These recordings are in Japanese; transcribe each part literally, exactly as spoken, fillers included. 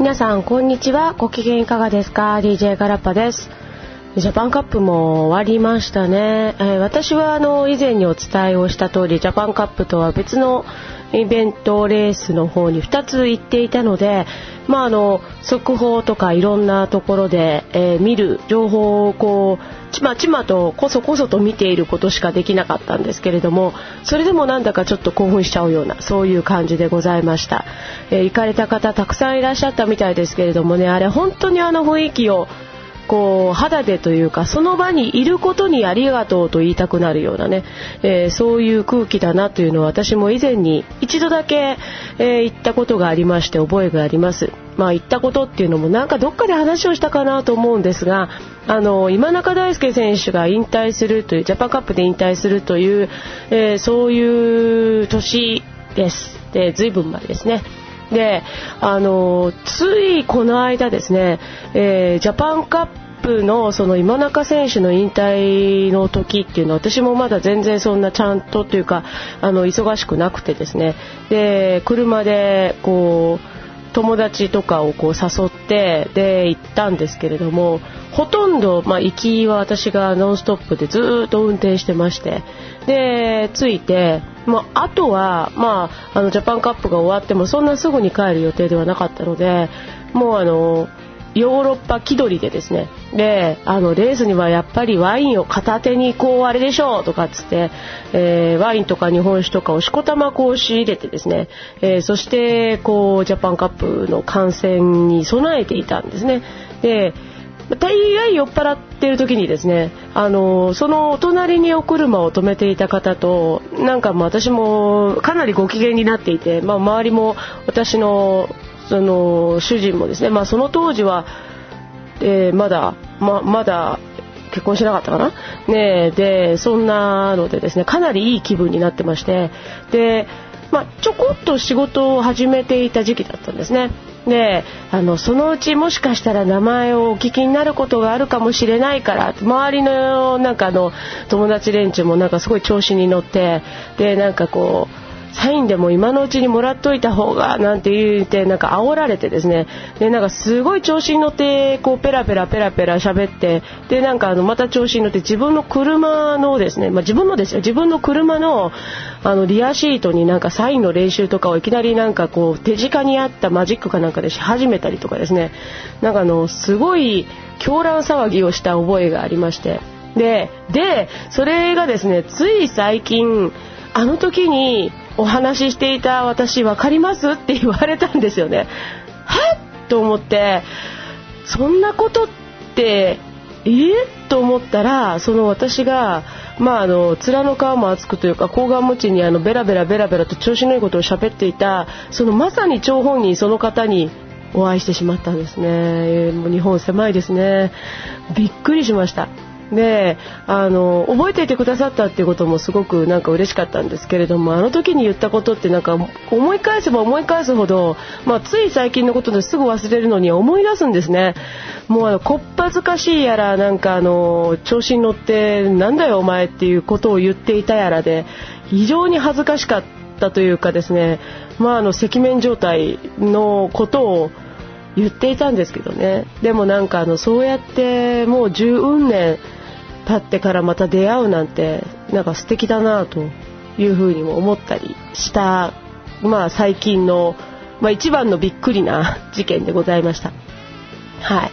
皆さんこんにちは。ご機嫌いかがですか？ ディージェー ガラッパです。ジャパンカップも終わりましたね。えー、私はあの以前にお伝えをした通り、ジャパンカップとは別のイベントレースの方にふたつ行っていたので、まあ、あの速報とかいろんなところで、えー、見る情報をこうちまちまとこそこそと見ていることしかできなかったんですけれども、それでもなんだかちょっと興奮しちゃうようなそういう感じでございました。えー、行かれた方たくさんいらっしゃったみたいですけれどもね、あれ本当にあの雰囲気をこう肌でというか、その場にいることにありがとうと言いたくなるようなね、えー、そういう空気だなというのは私も以前に一度だけ、えー、行ったことがありまして覚えがあります。まあ行ったことっていうのもなんかどっかで話をしたかなと思うんですが、あの今中大輔選手が引退するという、ジャパンカップで引退するという、えー、そういう年です。で随分前ですね。であのついこの間ですね、えー、ジャパンカップのその今中選手の引退の時っていうのは私もまだ全然そんなちゃんとというかあの忙しくなくてですね、で車でこう友達とかをこう誘ってで行ったんですけれども、ほとんど、まあ、行きは私がノンストップでずっと運転してまして、で着いて、まあ、あとは、まあ、あのジャパンカップが終わってもそんなすぐに帰る予定ではなかったので、もうあのヨーロッパ気取りでですね、であのレースにはやっぱりワインを片手にこうあれでしょうとかっつって、えー、ワインとか日本酒とかをしこたまこう仕入れてですね、えー、そしてこうジャパンカップの観戦に備えていたんですね。で大概酔っ払っている時にですね、あのそのお隣にお車を止めていた方となんかもう私もかなりご機嫌になっていて、まあ、周りも私のその主人もですね、まあ、その当時は、えー、まだ、ま、まだ結婚しなかったかな、ね、でそんなのでですねかなりいい気分になってまして、で、まあ、ちょこっと仕事を始めていた時期だったんですね。であのそのうちもしかしたら名前をお聞きになることがあるかもしれないから、周りのなんかあの友達連中もなんかすごい調子に乗って、でなんかこうサインでも今のうちにもらっといた方がなんて言ってなんか煽られてですね、でなんかすごい調子に乗ってこうペラペラペラペラ喋って、でなんかあのまた調子に乗って自分の車のですね、まあ、自分のですよ自分の車のあのリアシートになんかサインの練習とかをいきなりなんかこう手近にあったマジックかなんかでし始めたりとかですね、なんかあのすごい狂乱騒ぎをした覚えがありまして、ででそれがですねつい最近あの時にお話ししていた私分かりますって言われたんですよね。はっと思って、そんなことってえー、と思ったら、その私がまああの面の皮も厚くというか厚顔持ちにあのベラベラベラベラと調子のいいことを喋っていたそのまさに張本人その方にお会いしてしまったんですね。えー、もう日本狭いですね。びっくりしました。であの覚えていてくださったっていうこともすごくなんか嬉しかったんですけれども、あの時に言ったことってなんか思い返せば思い返すほど、まあ、つい最近のことですぐ忘れるのに思い出すんですね。もうあのこっぱずかしいやらなんかあの調子に乗ってなんだよお前っていうことを言っていたやらで非常に恥ずかしかったというかですね、まあ、あの赤面状態のことを言っていたんですけどね。でもなんかあのそうやってもう十うん年経ってからまた出会うなんてなんか素敵だなというふうにも思ったりした、まあ、最近の、まあ、一番のびっくりな事件でございました。はい。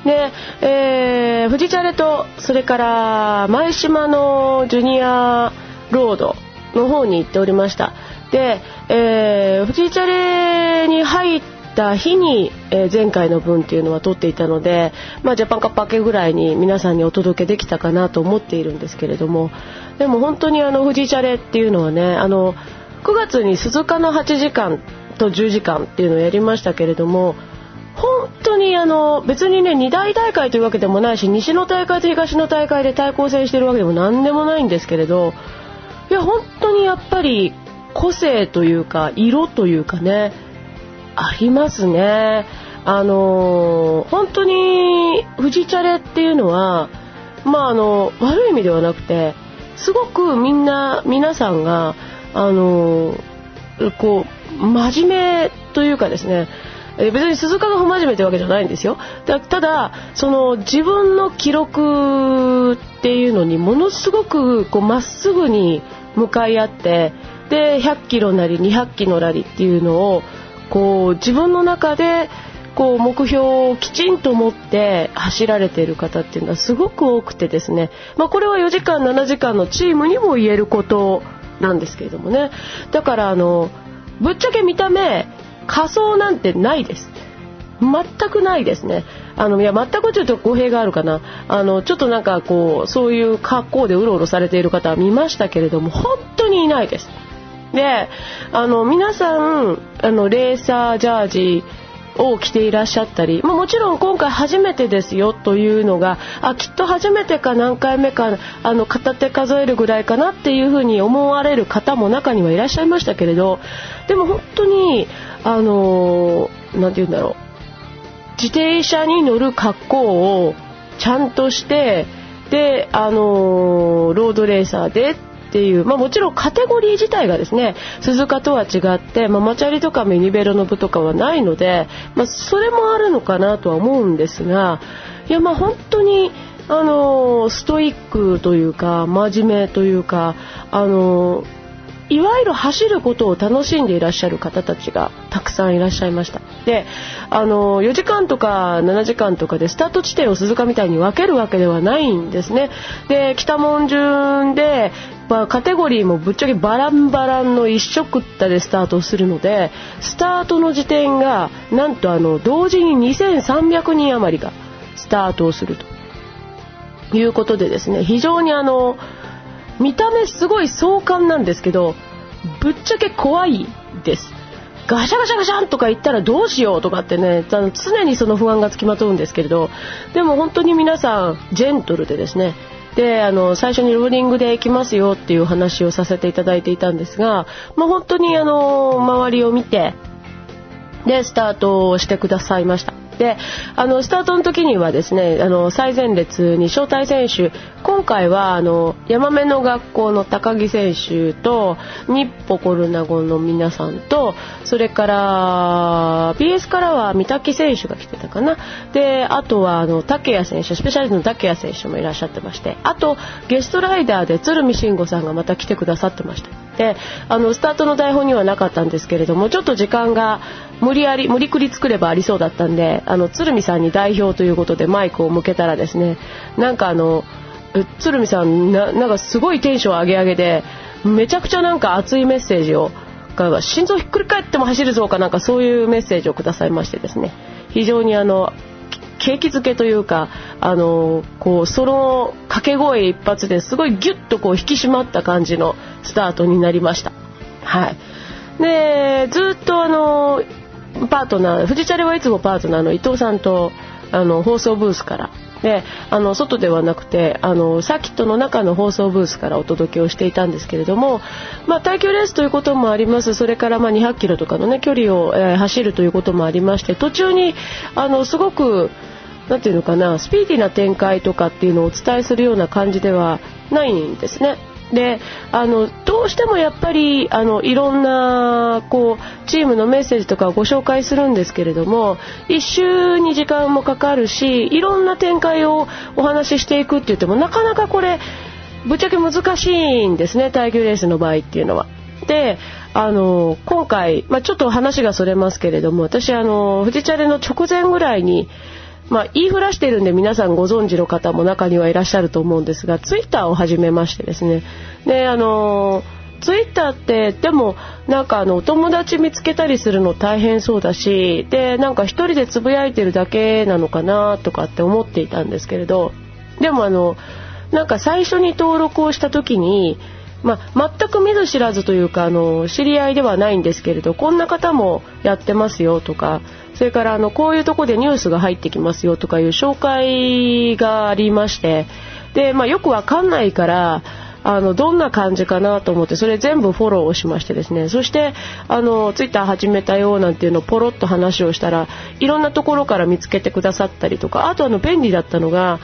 で、えー、フジチャレとそれから前島のジュニアロードの方に行っておりました。で、えー、フジチャレに入って日に、えー、前回の分っていうのは撮っていたので、まあ、ジャパンカップ明けぐらいに皆さんにお届けできたかなと思っているんですけれども、でも本当にあのフジチャレっていうのはね、あのくがつに鈴鹿のはちじかんとじゅうじかんっていうのをやりましたけれども、本当にあの別にねに大大会というわけでもないし、西の大会と東の大会で対抗戦しているわけでも何でもないんですけれど、いや本当にやっぱり個性というか色というかねありますね。あの本当にフジチャレっていうのは、まあ、あの悪い意味ではなくてすごくみんな皆さんがあのこう真面目というかですね、 え別に鈴鹿が不真面目ってわけじゃないんですよ。だただその自分の記録っていうのにものすごくこうまっすぐに向かい合って、でひゃっキロなりにひゃっキロのラリーっていうのをこう自分の中でこう目標をきちんと持って走られている方っていうのはすごく多くてですね、まあ、これはよじかんななじかんのチームにも言えることなんですけれどもね。だからあのぶっちゃけ見た目仮装なんてないです。全くないですね。あのいや全くちょっと語弊があるかな。あのちょっとなんかこうそういう格好でうろうろされている方は見ましたけれども本当にいないです。であの皆さんあのレーサージャージを着ていらっしゃったり、まあ、もちろん今回初めてですよというのがあきっと初めてか何回目かあの片手数えるぐらいかなっていうふうに思われる方も中にはいらっしゃいましたけれど、でも本当にあのなんて言うんだろう、自転車に乗る格好をちゃんとしてであのロードレーサーでっていう、まあ、もちろんカテゴリー自体がですね鈴鹿とは違って、まあ、マチャリとかミニベロの部とかはないので、まあ、それもあるのかなとは思うんですが、いやまあ本当にあのストイックというか真面目というかあのいわゆる走ることを楽しんでいらっしゃる方たちがたくさんいらっしゃいました。であのよじかんとかななじかんとかでスタート地点を鈴鹿みたいに分けるわけではないんですね。で北門順で、まあ、カテゴリーもぶっちゃけバランバランの一緒くったでスタートするので、スタートの時点がなんとあの同時ににせんさんびゃくにん余りがスタートをするということでですね、非常にあの見た目すごい壮観なんですけどぶっちゃけ怖いです。ガシャガシャガシャンとか言ったらどうしようとかってね、あの常にその不安がつきまとうんですけれど、でも本当に皆さんジェントルでですね、であの最初にローリングで行きますよっていう話をさせていただいていたんですが、まあ、本当にあの周りを見てでスタートをしてくださいました。であのスタートの時にはですねあの最前列に招待選手、今回はあの山目の学校の高木選手と日歩コルナゴの皆さんと、それから ビーエス からは三滝選手が来てたかな。であとはあの竹谷選手、スペシャリストの竹谷選手もいらっしゃってまして、あとゲストライダーで鶴見慎吾さんがまた来てくださってました。であのスタートの台本にはなかったんですけれども、ちょっと時間が無理やり無理くり作ればありそうだったんで、あの鶴見さんに代表ということでマイクを向けたらですね、なんかあの鶴見さん な, なんかすごいテンション上げ上げでめちゃくちゃなんか熱いメッセージを、心臓ひっくり返っても走るぞかなんかそういうメッセージをくださいましてですね、非常にあの景気づけというかあのこうその掛け声一発ですごいギュッとこう引き締まった感じのスタートになりました。はい。でずっとあのパートナー、フジチャレはいつもパートナーの伊藤さんとあの放送ブースからであの外ではなくてあのサーキットの中の放送ブースからお届けをしていたんですけれども、まあ、耐久レースということもあります。それからまあにひゃっキロとかの、ね、距離を、えー、走るということもありまして、途中にあのすごくなんていうのかなスピーディーな展開とかっていうのをお伝えするような感じではないんですね。であのどうしてもやっぱりあのいろんなこうチームのメッセージとかをご紹介するんですけれども、一周に時間もかかるしいろんな展開をお話ししていくって言ってもなかなかこれぶっちゃけ難しいんですね、耐久レースの場合っていうのは。であの今回、まあ、ちょっと話がそれますけれども、私あのフジチャレの直前ぐらいにまあ、言いふらしているんで皆さんご存知の方も中にはいらっしゃると思うんですが、ツイッターを始めましてですね、であのツイッターってでもなんかあのお友達見つけたりするの大変そうだし、でなんか一人でつぶやいてるだけなのかなとかって思っていたんですけれど、でもあのなんか最初に登録をした時に、まあ、全く見ず知らずというかあの知り合いではないんですけれど、こんな方もやってますよとか、それからあのこういうとこでニュースが入ってきますよとかいう紹介がありまして、で、まあ、よくわかんないからあのどんな感じかなと思ってそれ全部フォローをしましてですね、そしてあのツイッター始めたよなんていうのをポロッと話をしたらいろんなところから見つけてくださったりとか、あとあの便利だったのが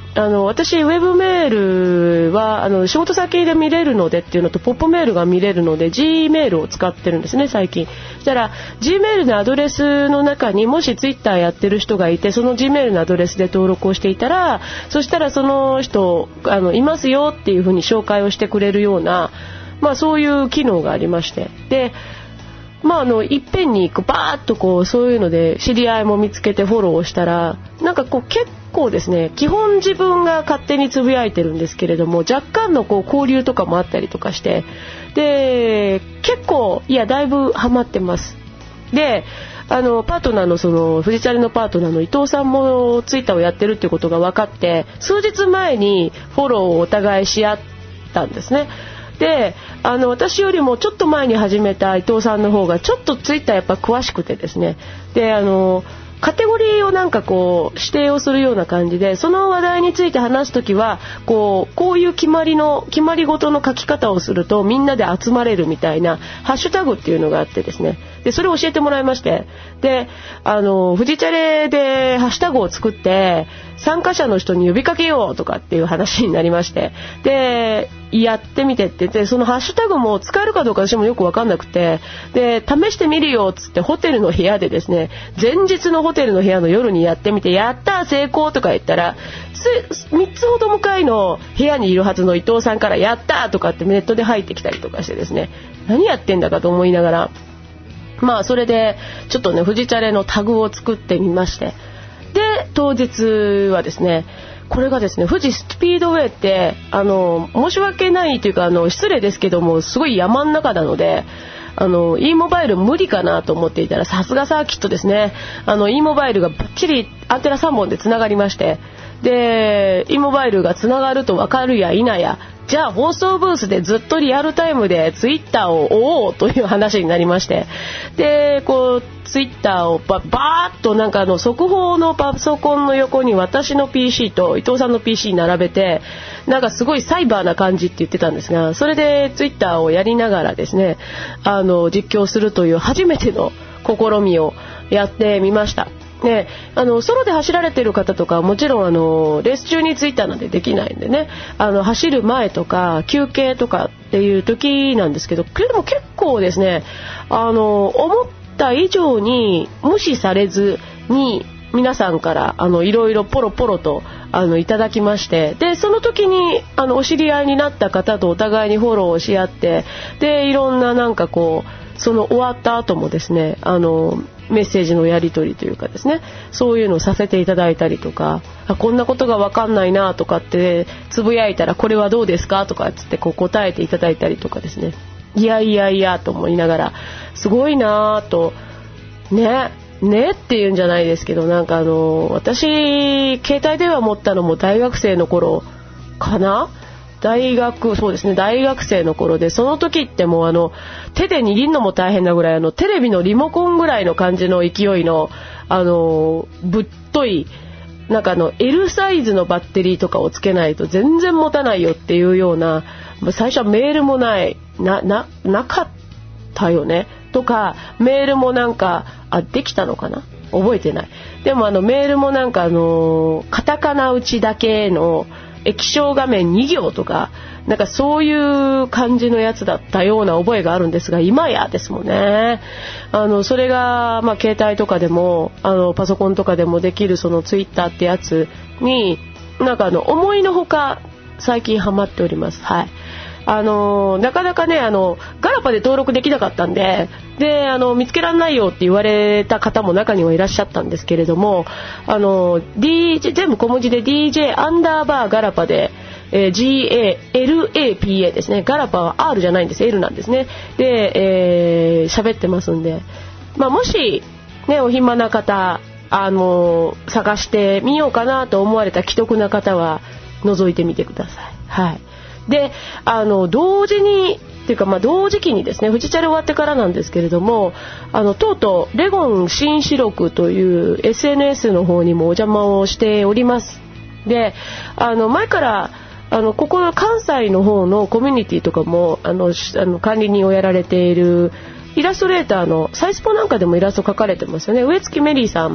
あの私ウェブメールはあの仕事先で見れるのでっていうのとポップメールが見れるので G メールを使ってるんですね最近。そしたら G メールのアドレスの中にもしツイッターやってる人がいてその G メールのアドレスで登録をしていたらそしたらその人あのいますよっていう風に紹介をしてくれるような、まあ、そういう機能がありまして、でまあ、あのいっぺんにこうバーッとこうそういうので知り合いも見つけてフォローをしたらなんかこう結構ですね基本自分が勝手につぶやいてるんですけれども若干のこう交流とかもあったりとかしてで結構いやだいぶハマってます。であのパートナーのそのフジチャレのパートナーの伊藤さんもツイッターをやってるってことが分かって数日前にフォローをお互いし合ったんですね。であの私よりもちょっと前に始めた伊藤さんの方がちょっとツイッターやっぱ詳しくてですねであのカテゴリーをなんかこう指定をするような感じでその話題について話すときはこうこういう決まりの決まりごとの書き方をするとみんなで集まれるみたいなハッシュタグっていうのがあってですねでそれを教えてもらいましてであのフジチャレでハッシュタグを作って参加者の人に呼びかけようとかっていう話になりましてでやってみてって言ってそのハッシュタグも使えるかどうか私もよく分かんなくてで試してみるよっつってホテルの部屋でですね前日のホテルの部屋の夜にやってみてやった成功とか言ったらみっつほど向かいの部屋にいるはずの伊藤さんからやったとかってネットで入ってきたりとかしてですね何やってんだかと思いながらまあそれでちょっとねフジチャレのタグを作ってみましてで当日はですねこれがですね富士スピードウェイってあの申し訳ないというかあの失礼ですけどもすごい山の中なのであの e モバイル無理かなと思っていたらさすがサーキットですねあの e モバイルがバッチリアンテナさんぼんでつながりましてで e モバイルがつながると分かるや否やじゃあ放送ブースでずっとリアルタイムでツイッターを追おうという話になりましてでこうツイッターをババーッとなんかあの速報のパソコンの横に私の ピーシー と伊藤さんの ピーシー 並べてなんかすごいサイバーな感じって言ってたんですがそれでツイッターをやりながらですねあの実況するという初めての試みをやってみました。ね、あのソロで走られてる方とかもちろんあのレース中にツイッターなんてできないんでねあの走る前とか休憩とかっていう時なんですけどでも結構ですねあの思った以上に無視されずに皆さんからあのいろいろポロポロとあのいただきましてでその時にあのお知り合いになった方とお互いにフォローをし合ってでいろんななんかこうその終わった後もですねあのメッセージのやり取りというかですねそういうのをさせていただいたりとかあこんなことが分かんないなとかってつぶやいたらこれはどうですかとかつってこう答えていただいたりとかですねいやいやいやと思いながらすごいなとねねっていうんじゃないですけどなんかあの私携帯電話持ったのも大学生の頃かな大学そうですね大学生の頃でその時ってもうあの手で握るのも大変なぐらいあのテレビのリモコンぐらいの感じの勢いのあのぶっといなんかあの エル サイズのバッテリーとかをつけないと全然持たないよっていうような最初はメールもないなななかったよねとかメールもなんかあできたのかな覚えてないでもあのメールもなんかあのカタカナ打ちだけの液晶画面に行とかなんかそういう感じのやつだったような覚えがあるんですが今やですもんねあのそれがまあ携帯とかでもあのパソコンとかでもできるそのツイッターってやつになんかあの思いのほか最近ハマっております。はいあのなかなかねあのガラパで登録できなかったんでであの見つけられないよって言われた方も中にはいらっしゃったんですけれどもあの ディージェー 全部小文字で ディージェー アンダーバーガラパで、えー、ジーエーエルエーピーエー ですねガラパは R じゃないんです L なんですねで、えー、喋ってますんで、まあ、もし、ね、お暇な方あの探してみようかなと思われた既得な方は覗いてみてください。はいであの同時にっていうかまあ同時期にですねフジチャレ終わってからなんですけれどもあのとうとうレゴン新四録という エスエヌエス の方にもお邪魔をしております。であの前からあのここ関西の方のコミュニティとかもあのあの管理人をやられているイラストレーターのサイスポなんかでもイラスト描かれてますよね上月メリーさん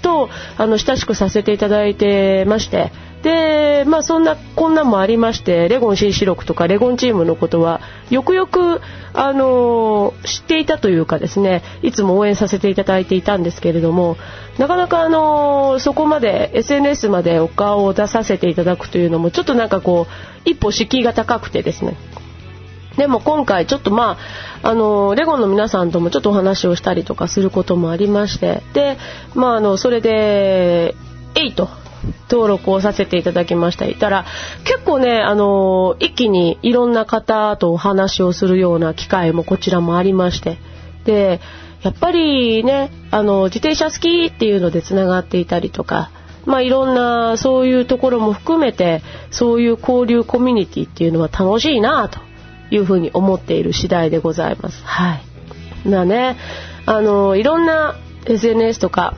とあの親しくさせていただいてまして、で、まあ、そんなこんなんもありまして、レゴン新四六とかレゴンチームのことはよくよく、あのー、知っていたというかですね、いつも応援させていただいていたんですけれども、なかなか、あのー、そこまで エスエヌエス までお顔を出させていただくというのもちょっとなんかこう一歩敷居が高くてですね、でも今回ちょっとまあ、あのレゴンの皆さんともちょっとお話をしたりとかすることもありまして、で、まあ、あのそれでエイト登録をさせていただきました。いたら結構ね、あの一気にいろんな方とお話をするような機会もこちらもありまして、でやっぱりね、あの自転車好きっていうのでつながっていたりとか、まあ、いろんなそういうところも含めてそういう交流コミュニティっていうのは楽しいなというふうに思っている次第でございます。はい。なね、あのいろんな エスエヌエス とか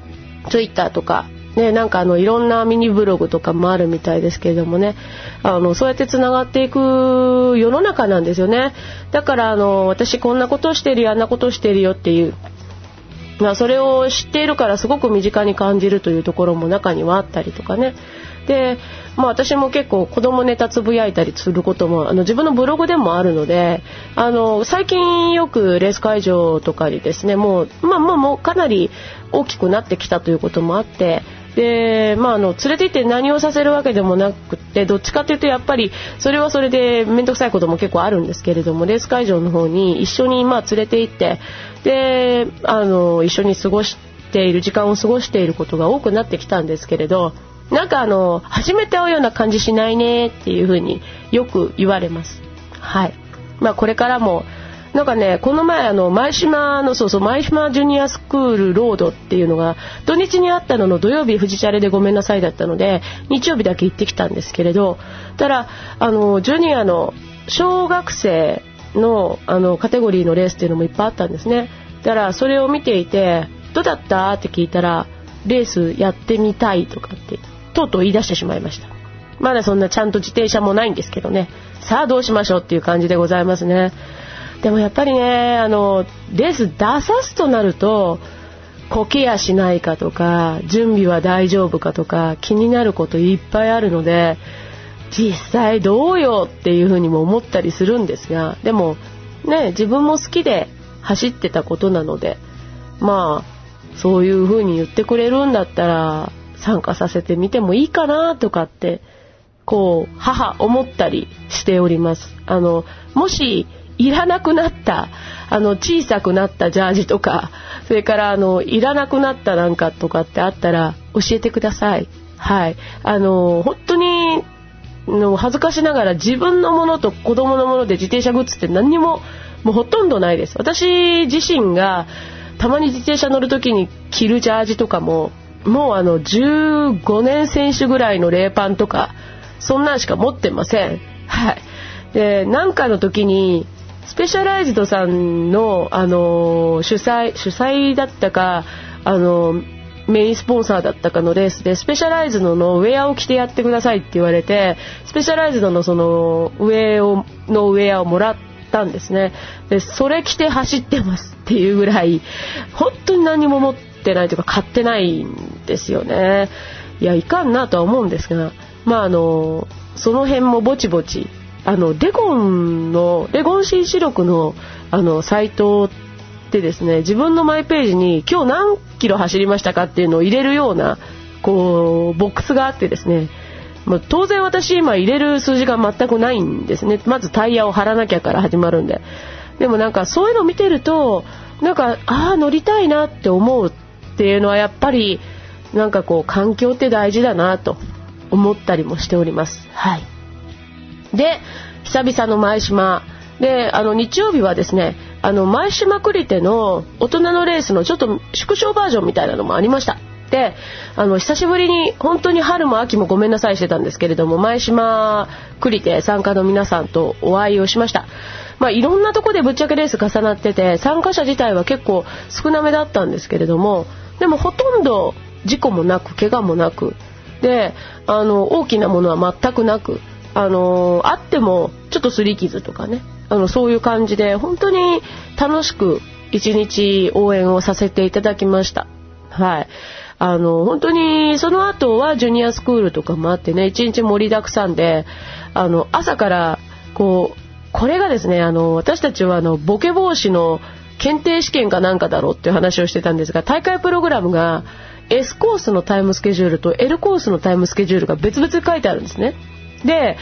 Twitter とかね、なんかあのいろんなミニブログとかもあるみたいですけれどもね、あのそうやってつながっていく世の中なんですよね。だからあの私こんなことしてるよ、あんなことしてるよっていう、まあ、それを知っているからすごく身近に感じるというところも中にはあったりとかね。で、まあ、私も結構子供ネタつぶやいたりすることもあの自分のブログでもあるので、あの最近よくレース会場とかにですね、もう、まあ、まあもうかなり大きくなってきたということもあって、で、まあ、あの連れて行って何をさせるわけでもなくて、どっちかというとやっぱりそれはそれで面倒くさいことも結構あるんですけれども、レース会場の方に一緒にまあ連れて行って、で、あの一緒に過ごしている時間を過ごしていることが多くなってきたんですけれど、なんかあの初めて会うような感じしないねっていう風によく言われます。はい。まあ、これからもなんかね、この前あの前島のそうそう前島ジュニアスクールロードっていうのが土日にあったのの土曜日フジチャレでごめんなさいだったので日曜日だけ行ってきたんですけれど、ただあのジュニアの小学生のあのカテゴリーのレースっていうのもいっぱいあったんですね。だからそれを見ていてどうだったって聞いたら、レースやってみたいとかってとうとう言い出してしまいました。まだそんなちゃんと自転車もないんですけどね、さあどうしましょうっていう感じでございますね。でもやっぱりね、あのレース出さすとなるとこけやしないかとか準備は大丈夫かとか気になることいっぱいあるので、実際どうよっていうふうにも思ったりするんですが、でもね、自分も好きで走ってたことなので、まあそういうふうに言ってくれるんだったら参加させてみてもいいかなとかってこう母思ったりしております。あのもしいらなくなったあの小さくなったジャージとか、それからあのいらなくなったなんかとかってあったら教えてください。はい。あの本当にの恥ずかしながら自分のものと子供のもので自転車グッズって何にももうほとんどないです。私自身がたまに自転車乗るときに着るジャージとかももうあのじゅうごねん選手ぐらいのレーパンとかそんなんしか持ってません。はい。で、なんかの時にスペシャライズドさんの、あのー、主催主催だったか、あのー、メインスポンサーだったかのレースでスペシャライズドのウェアを着てやってくださいって言われて、スペシャライズドのその上をのウェアをもらったんですね。でそれ着て走ってますっていうぐらい本当に何も持ってないというか買ってないんですよね。いやいかんなとは思うんですが、まああのその辺もぼちぼちあのレゴンのレゴン新四六のあのサイトでですね、自分のマイページに今日何キロ走りましたかっていうのを入れるようなこうボックスがあってですね、まあ、当然私今入れる数字が全くないんですね。まずタイヤを張らなきゃから始まるんで、でもなんかそういうのを見てるとなんかああ乗りたいなって思うっていうのはやっぱりなんかこう環境って大事だなと思ったりもしております。はい。で久々の前島で、あの日曜日はですね、あの前島クリテの大人のレースのちょっと縮小バージョンみたいなのもありました。で、あの久しぶりに本当に春も秋もごめんなさいしてたんですけれども、前島クリテ参加の皆さんとお会いをしました。まあ、いろんなとこでぶっちゃけレース重なってて参加者自体は結構少なめだったんですけれども、でもほとんど事故もなく怪我もなくで、あの大きなものは全くなく、あのあってもちょっと擦り傷とかね、あのそういう感じで本当に楽しく一日応援をさせていただきました。はい。 あの本当にその後はジュニアスクールとかもあってね、一日盛りだくさんで、あの朝からこうこれがですね、あの私たちはあのボケ防止の検定試験かなんかだろうっていう話をしてたんですが、大会プログラムが S コースのタイムスケジュールと L コースのタイムスケジュールが別々に書いてあるんですね。で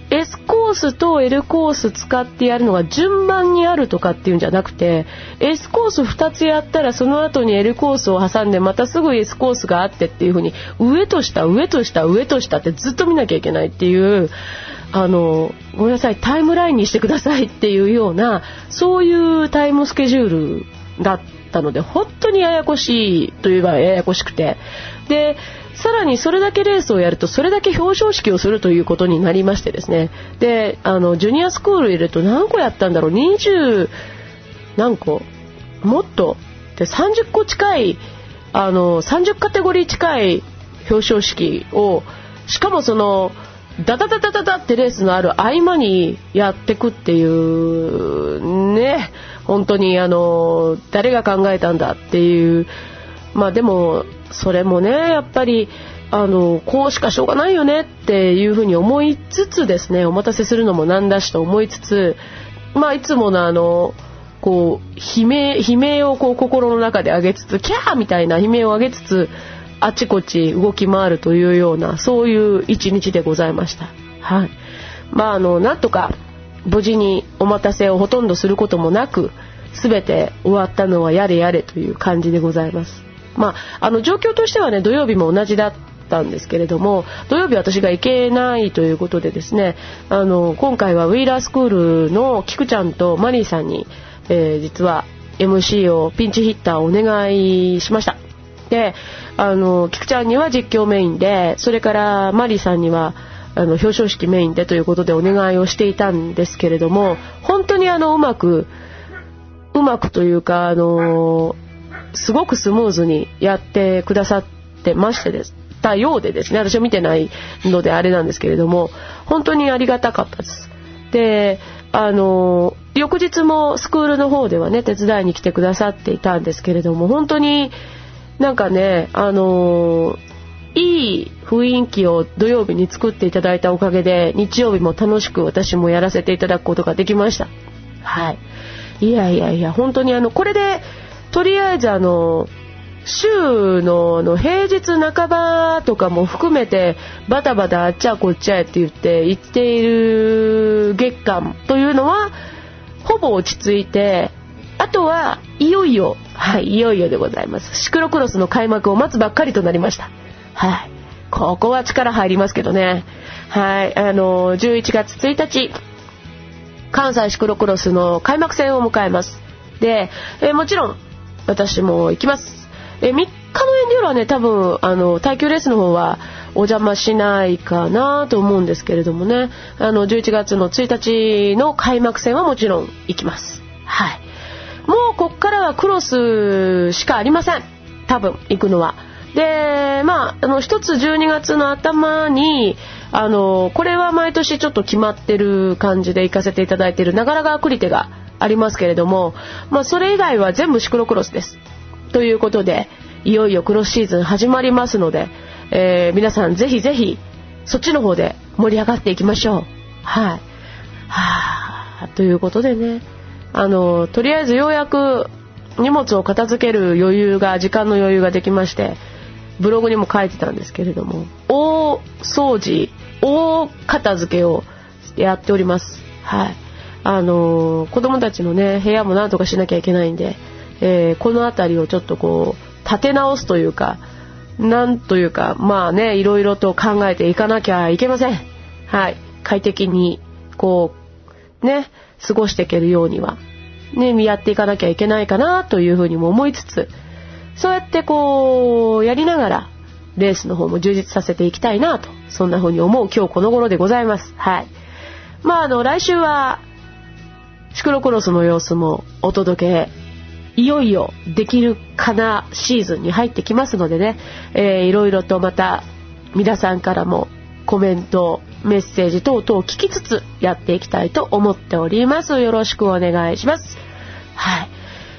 S コースと L コース使ってやるのが順番にあるとかっていうんじゃなくて、 S コースふたつやったらその後に L コースを挟んでまたすぐ S コースがあってっていう風に上と下上と下上と下ってずっと見なきゃいけないっていう、あのごめんなさいタイムラインにしてくださいっていうような、そういうタイムスケジュールだったので本当にややこしいといえばややこしくて、でさらにそれだけレースをやるとそれだけ表彰式をするということになりましてですね、であのジュニアスクール入れると何個やったんだろう、にじゅう何個もっとでさんじゅっこ近い、あのさんじゅうカテゴリー近い表彰式を、しかもそのダダダダダダってレースのある合間にやってくっていうね、本当にあの誰が考えたんだっていう、まあでもそれもねやっぱりあのこうしかしょうがないよねっていうふうに思いつつですね、お待たせするのもなんだしと思いつつ、まあいつものあのこう悲鳴悲鳴をこう心の中で上げつつ、キャーみたいな悲鳴を上げつつあちこち動き回るというような、そういう一日でございました。はい。まああのなんとか無事にお待たせをほとんどすることもなく、すべて終わったのはやれやれという感じでございます。まあ、あの状況としてはね土曜日も同じだったんですけれども、土曜日私が行けないということでですね、あの今回はウィーラースクールのキクちゃんとマリーさんに、えー、実は エムシー をピンチヒッターをお願いしました。であのキクちゃんには実況メインで、それからマリーさんにはあの表彰式メインでということでお願いをしていたんですけれども、本当にあのうまくうまくというかあのすごくスムーズにやってくださってましてですたようでですね、私は見てないのであれなんですけれども、本当にありがたかったです。であの翌日もスクールの方ではね手伝いに来てくださっていたんですけれども、本当になんかねあのいい雰囲気を土曜日に作っていただいたおかげで日曜日も楽しく私もやらせていただくことができました。はい。いやいやいや本当にあのこれでとりあえずあの週 の, の平日半ばとかも含めてバタバタあっちゃこっちゃって言って言っている月間というのはほぼ落ち着いて、あとはいよいよはいいよいよでございます。シクロクロスの開幕を待つばっかりとなりました。はい。ここは力入りますけどね。はい。あのじゅういちがつついたち関西シクロクロスの開幕戦を迎えます。で、えー、もちろん私も行きます。えみっかのエンデューロはね多分あの耐久レースの方はお邪魔しないかなと思うんですけれどもね、あのじゅういちがつのついたちの開幕戦はもちろん行きます。はい。もうこっからはクロスしかありません、多分行くのは。でまああの一つじゅうにがつの頭にあのこれは毎年ちょっと決まってる感じで行かせていただいている長良川クリテがありますけれども、まあ、それ以外は全部シクロクロスですということで、いよいよクロスシーズン始まりますので、えー、皆さんぜひぜひそっちの方で盛り上がっていきましょう。はい。はあ、ということでね、あのとりあえずようやく荷物を片付ける余裕が時間の余裕ができまして、ブログにも書いてたんですけれども、大掃除大片付けをやっております。はい。あのー、子供たちのね部屋もなんとかしなきゃいけないんで、えー、この辺りをちょっとこう立て直すというかなんというかまあねいろいろと考えていかなきゃいけません。はい。快適にこうね過ごしていけるようにはねやっていかなきゃいけないかなというふうにも思いつつ、そうやってこうやりながらレースの方も充実させていきたいなと、そんな風に思う今日この頃でございます。はい。まああの来週はシクロクロスの様子もお届けいよいよできるかなシーズンに入ってきますのでね、えー、いろいろとまた皆さんからもコメントメッセージ等々聞きつつやっていきたいと思っております。よろしくお願いします。はい。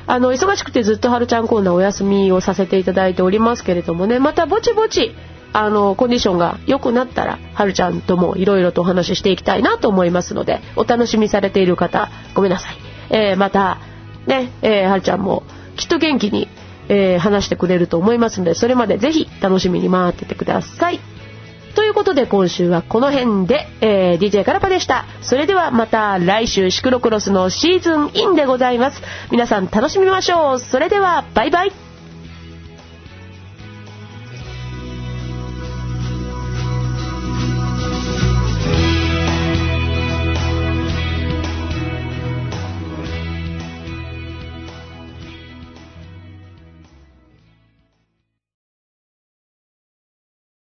あの忙しくてずっとはるちゃんコーナーお休みをさせていただいておりますけれどもね、またぼちぼちあのコンディションが良くなったらはるちゃんともいろいろとお話ししていきたいなと思いますので、お楽しみされている方ごめんなさい、えー、またね、えー、はるちゃんもきっと元気に、えー、話してくれると思いますので、それまでぜひ楽しみに待っててください。ということで今週はこの辺で、えー、ディージェー ガラパでした。それではまた来週シクロクロスのシーズンインでございます。皆さん楽しみましょう。それではバイバイ。